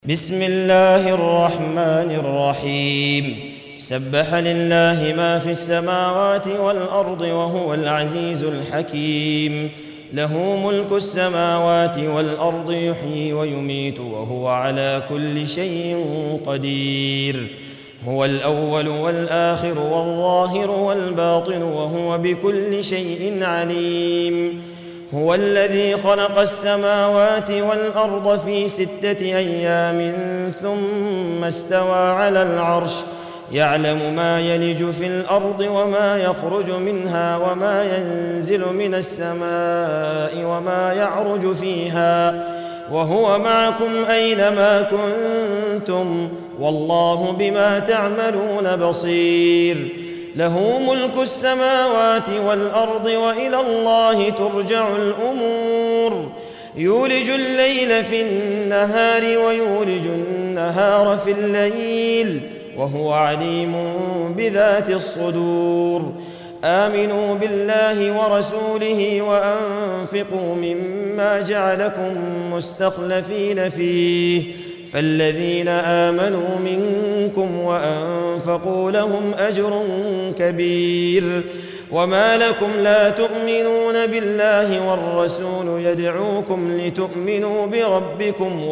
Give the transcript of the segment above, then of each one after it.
بسم الله الرحمن الرحيم. سبح لله ما في السماوات والأرض وهو العزيز الحكيم. له ملك السماوات والأرض يحيي ويميت وهو على كل شيء قدير. هو الأول والآخر والظاهر والباطن وهو بكل شيء عليم. هو الذي خلق السماوات والأرض في 6 أيام ثم استوى على العرش يعلم ما يلج في الأرض وما يخرج منها وما ينزل من السماء وما يعرج فيها وهو معكم أينما كنتم والله بما تعملون بصير. له ملك السماوات والأرض وإلى الله ترجع الأمور. يولج الليل في النهار ويولج النهار في الليل وهو عليم بذات الصدور. آمنوا بالله ورسوله وأنفقوا مما جعلكم مستخلفين فيه فالذين آمنوا منكم وأنفقوا لهم أجر كبير. وما لكم لا تؤمنون بالله والرسول يدعوكم لتؤمنوا بربكم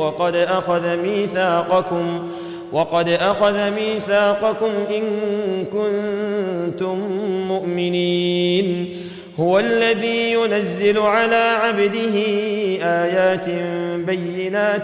وقد أخذ ميثاقكم إن كنتم مؤمنين. هو الذي ينزل على عبده آيات بينات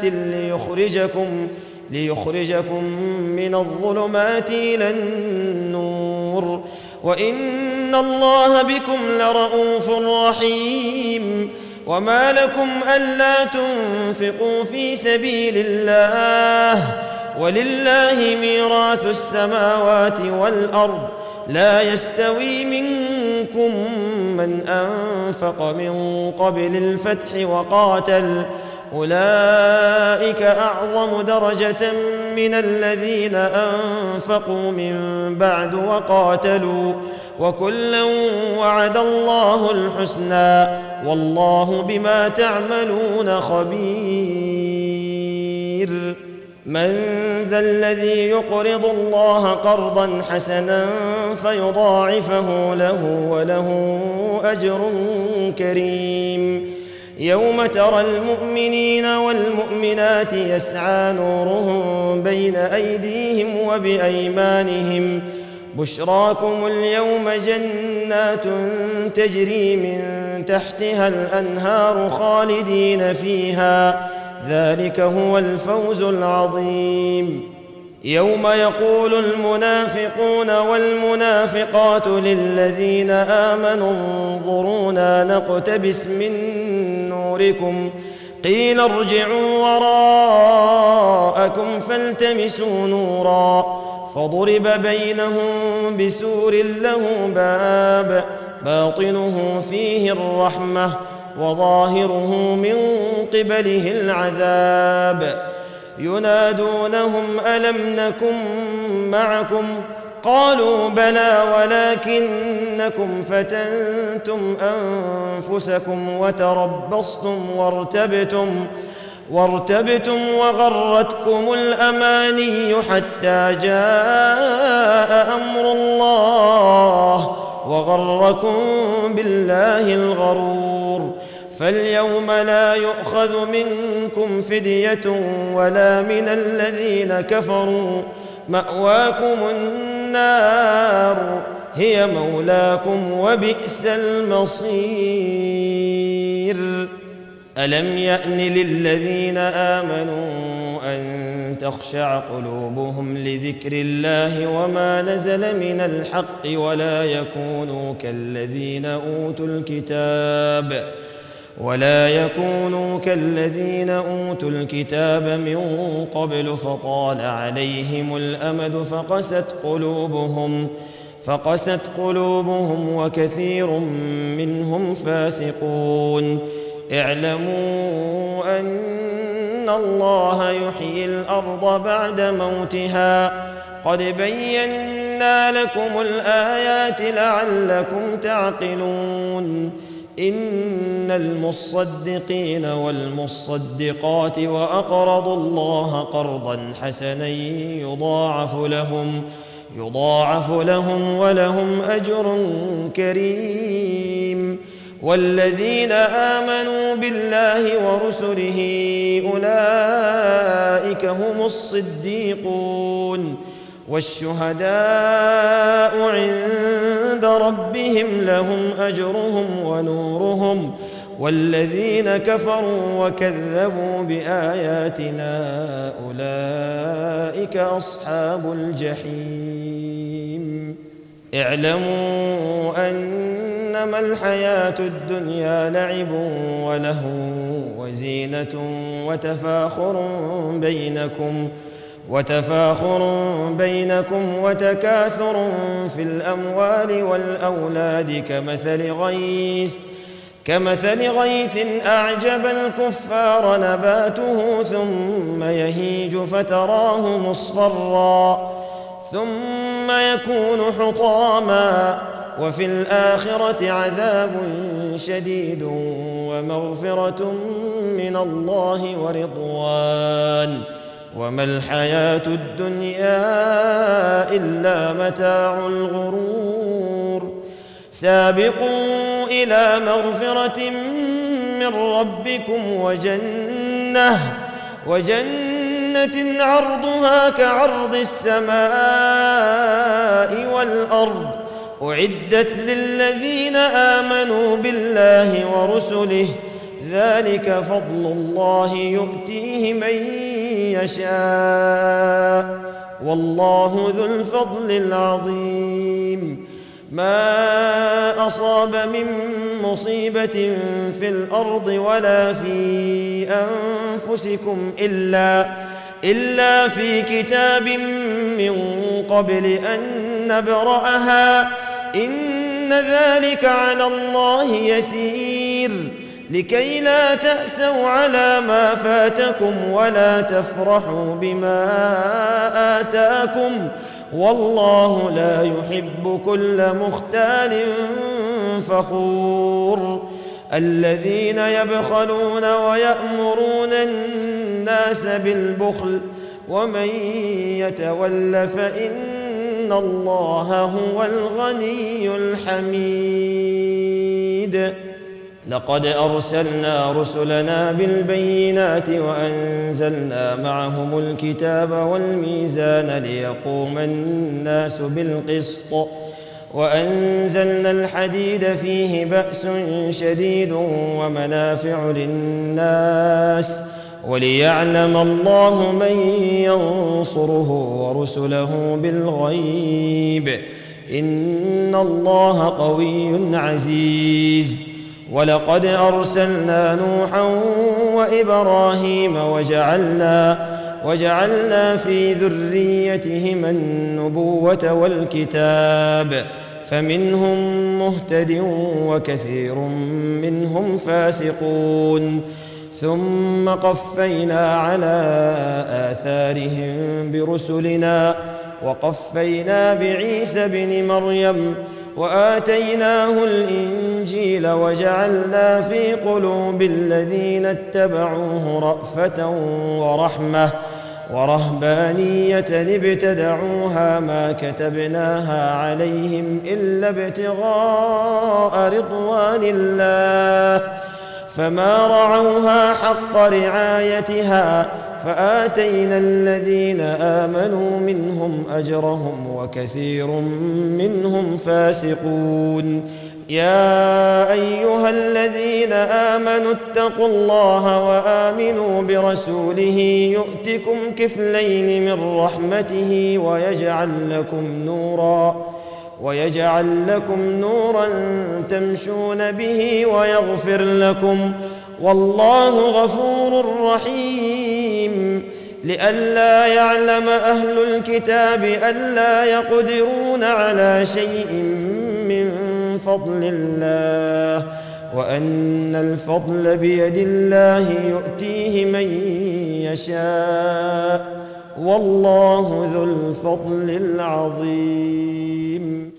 ليخرجكم من الظلمات إلى النور وإن الله بكم لرءوف رحيم. وما لكم ألا تنفقوا في سبيل الله ولله ميراث السماوات والأرض لا يستوي منكم من أنفق من قبل الفتح وقاتل أولئك أعظم درجة من الذين أنفقوا من بعد وقاتلوا وكلا وعد الله الحسنى والله بما تعملون خبير. من ذا الذي يقرض الله قرضا حسنا فيضاعفه له وله أجر كريم. يوم ترى المؤمنين والمؤمنات يسعى نورهم بين أيديهم وبأيمانهم بشراكم اليوم جنات تجري من تحتها الأنهار خالدين فيها ذلك هو الفوز العظيم. يوم يقول المنافقون والمنافقات للذين آمنوا انظرونا نقتبس من نوركم قيل ارجعوا وراءكم فالتمسوا نورا فضرب بينهم بسور له باب باطنه فيه الرحمة وظاهره من قبله العذاب. ينادونهم ألم نكن معكم قالوا بلى ولكنكم فتنتم أنفسكم وتربصتم وارتبتم وغرتكم الأماني حتى جاء أمر الله وغركم بالله الغرور. فاليوم لا يؤخذ منكم فدية ولا من الذين كفروا مأواكم النار هي مولاكم وبئس المصير. ألم يأن للذين آمنوا أن تخشع قلوبهم لذكر الله وما نزل من الحق ولا يكونوا كالذين أوتوا الكتاب من قبل فطال عليهم الأمد فقست قلوبهم وكثير منهم فاسقون. اعلموا أن الله يحيي الأرض بعد موتها قد بينا لكم الآيات لعلكم تعقلون. إن المصدقين والمصدقات وأقرضوا الله قرضا حسنا يضاعف لهم ولهم أجر كريم. والذين آمنوا بالله ورسله أولئك هم الصديقون والشهداء عند ربهم لهم أجرهم ونورهم. والذين كفروا وكذبوا بآياتنا أولئك أصحاب الجحيم. اعلموا أنما الحياة الدنيا لعب ولهو وزينة وتفاخر بينكم وتكاثر في الأموال والأولاد كمثل غيث أعجب الكفار نباته ثم يهيج فتراه مصفرا ثم يكون حطاما وفي الآخرة عذاب شديد ومغفرة من الله ورضوان وما الحياة الدنيا إلا متاع الغرور. سابقوا إلى مغفرة من ربكم وجنة عرضها كعرض السماء والأرض أعدت للذين آمنوا بالله ورسله ذلك فضل الله يؤتيه من يشاء والله ذو الفضل العظيم. ما أصاب من مصيبة في الأرض ولا في أنفسكم إلا في كتاب من قبل أن نبرأها إن ذلك على الله يسير. لكي لا تأسوا على ما فاتكم ولا تفرحوا بما آتاكم والله لا يحب كل مختال فخور. الذين يبخلون ويأمرون الناس بالبخل ومن يتول فإن الله هو الغني الحميد. لقد أرسلنا رسلنا بالبينات وأنزلنا معهم الكتاب والميزان ليقوم الناس بالقسط وأنزلنا الحديد فيه بأس شديد ومنافع للناس وليعلم الله من ينصره ورسله بالغيب إن الله قوي عزيز. ولقد أرسلنا نوحا وإبراهيم وجعلنا في ذريتهما النبوة والكتاب فمنهم مهتد وكثير منهم فاسقون. ثم قفينا على آثارهم برسلنا وقفينا بعيسى ابن مريم وآتيناه الإنجيل وجعلنا في قلوب الذين اتبعوه رأفة ورحمة ورهبانية ابتدعوها ما كتبناها عليهم إلا ابتغاء رضوان الله فما رعوها حق رعايتها فآتينا الذين آمنوا منهم أجرهم وكثير منهم فاسقون. يا أيها الذين آمنوا اتقوا الله وآمنوا برسوله يؤتكم كفلين من رحمته ويجعل لكم نورا تمشون به ويغفر لكم والله غفور رحيم. لئلا يعلم أهل الكتاب ألا يقدرون على شيء من فضل الله وأن الفضل بيد الله يؤتيه من يشاء والله ذو الفضل العظيم.